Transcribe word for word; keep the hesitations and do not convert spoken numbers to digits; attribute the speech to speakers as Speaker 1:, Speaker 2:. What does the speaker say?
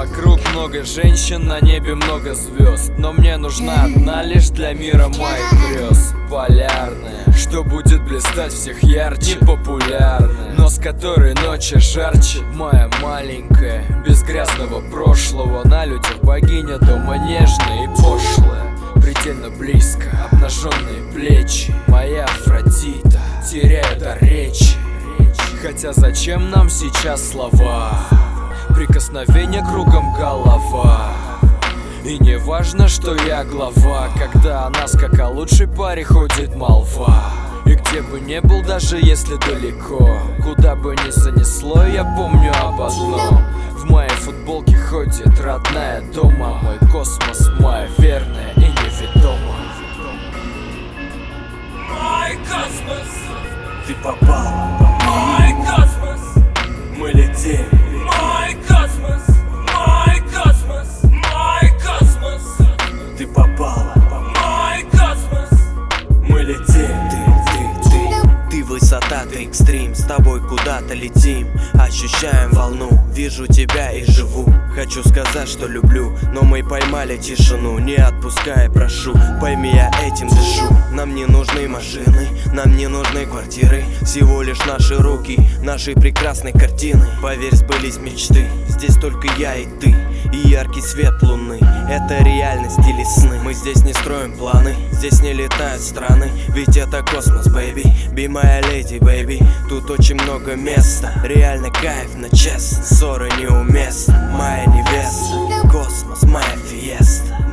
Speaker 1: Вокруг много женщин, на небе много звезд, но мне нужна одна лишь для мира моих грез. Полярная, что будет блистать всех ярче, непопулярная, но с которой ночи жарче. Моя маленькая, без грязного прошлого, на людях богиня дома нежная и пошлая. Предельно близко, обнаженные плечи, моя Афродита теряет дар речи. Хотя зачем нам сейчас слова? Прикосновение кругом голова. И не важно, что я глава, когда о нас как о лучшей паре ходит молва. И где бы не был, даже если далеко, куда бы ни занесло, я помню об одном: в моей футболке ходит родная дома. Мой космос, моя верная и неведома.
Speaker 2: Мой космос,
Speaker 3: ты попала,
Speaker 2: мой космос,
Speaker 3: мы летим.
Speaker 2: мой космос, мой космос, мой космос,
Speaker 3: Ты попала,
Speaker 2: мой космос.
Speaker 3: мы летим. Ты, ты, ты, ты высота, ты экстрим. С тобой куда-то летим, ощущаем волну. Вижу тебя и живу. Хочу сказать, что люблю, но мы поймали тишину. Не отпускай, прошу, пойми, я этим дышу. Нам не нужны машины, нам не нужны квартиры. Всего лишь наши руки, наши прекрасной картины. Поверь, сбылись мечты, здесь только я и ты. И яркий свет луны, это реальность или сны. Мы здесь не строим планы, здесь не летают страны. Ведь это космос, бэйби, be my lady, baby. Тут очень много места, реально кайф, но честно, ссоры неуместны. Моя невеста, космос, моя фиеста.